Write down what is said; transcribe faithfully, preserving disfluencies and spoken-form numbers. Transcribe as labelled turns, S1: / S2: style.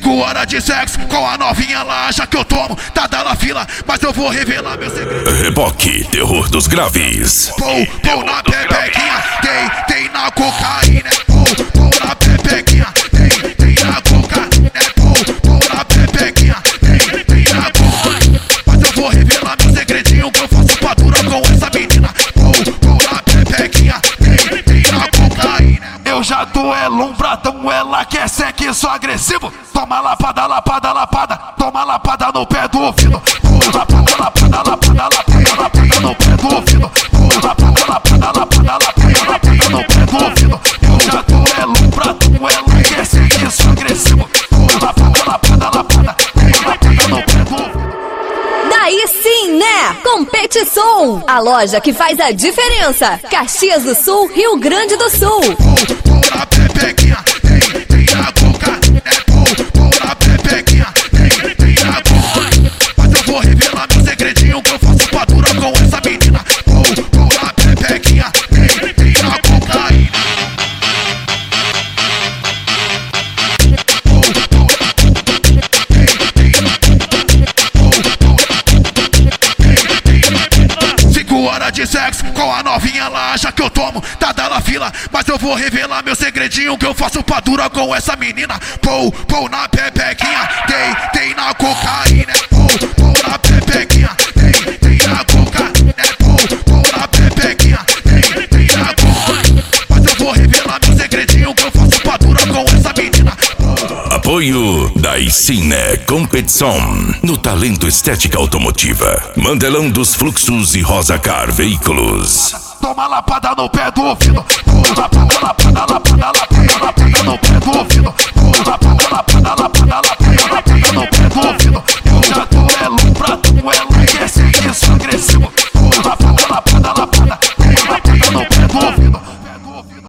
S1: Cinco horas de sexo com a novinha lá, acha que eu tomo, tá dando a fila, mas eu vou revelar meu segredo.
S2: Reboque, terror dos graves.
S1: Pou, pou na pepequinha, tem, tem na cocaína. Pou, pou na pepequinha, tem, tem na cocaína. Pou, pou na pepequinha, tem, tem na cocaína. Mas eu vou revelar meu segredinho que eu faço pra dura com essa menina. Pou, pou na pepequinha, tem, tem na cocaína. Eu já tô é lombradão, ela quer sexo agressivo. Toma lapada, lapada, lapada, toma lapada no pé do ouvido. Pô, lapada, lapada, lapada, lapada, lapada no pé do ouvido. Pô, lapada, lapada, lapada, lapada, lapada no pé do ouvido. Eu já tô é lombradão, ela quer sexo agressivo. Pô, lapada, lapada, lapada, toma lapada no pé do ouvido.
S3: Daí sim, né? Competição, a loja que faz a diferença. Caxias do Sul, Rio Grande do Sul.
S1: Pou, pou na pepequinha, tem, tem na coca. É pou, pou na pepequinha, tem, tem na coca. Mas eu vou revelar meu segredinho que eu faço pra dura com essa menina. Pou, pou na pepequinha, tem, tem na cocaína. Pou, pou, tem, tem, pou, pou, cinco horas de sexo com a novinha lá, acha que eu tomo, tá dando a fila, mas eu vou revelar meu segredinho que eu faço pra dura com essa menina. Pou, pou na pepequinha, tem, tem na cocaína. Pou, pou na pepequinha, tem, tem na cocaína. Pou, pou na pepequinha, tem, tem na cocaína. Mas eu vou revelar meu segredinho que eu faço pra dura com essa menina.
S2: Apoio da Icine Competição no talento estética automotiva. Mandelão dos Fluxos e Rosacar Veículos.
S1: Toma lapada no pé do ouvido. Pô, lapada, lapada, lapada, lapada, lapada no pé do ouvido. Pô, lapada, lapada, lapada, lapada, lapada no pé do ouvido. Eu já tô é lombradão, ela quer sexo agressivo.